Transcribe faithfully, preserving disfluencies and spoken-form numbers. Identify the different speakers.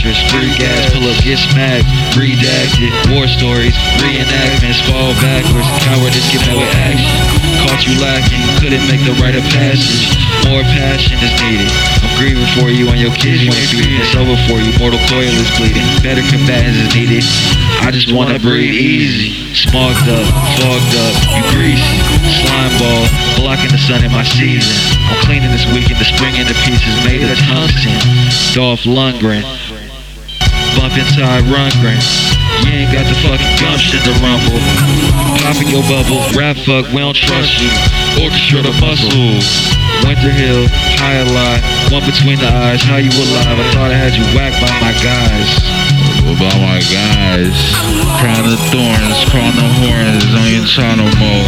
Speaker 1: extras, free gas, pull up, get smacked, redacted, war stories, reenactments, fall backwards, cowardice, get met with action. Caught you lacking, couldn't make the rite of passage. More passion is needed. I'm grieving for you and your kids you ain't feeding. It's over for you, mortal coil is bleeding. Better combatants is needed. I just wanna breathe easy. Smogged up, fogged up, you greasy. Slime ball, blocking the sun in my season. I'm cleaning this weekend, the spring into pieces made of tungsten. Dolph Lundgren, bumping Ty Rundgren. You ain't got the fucking gumption to rumble. Popping your bubble, rap fuck, we don't trust you. Orchestra the muscle. Winter Hill, high a lot, one between the eyes, how you alive? I thought I had you whacked by my guys.
Speaker 2: By my guys. Crown of thorns, crown of horns, on your channel mode.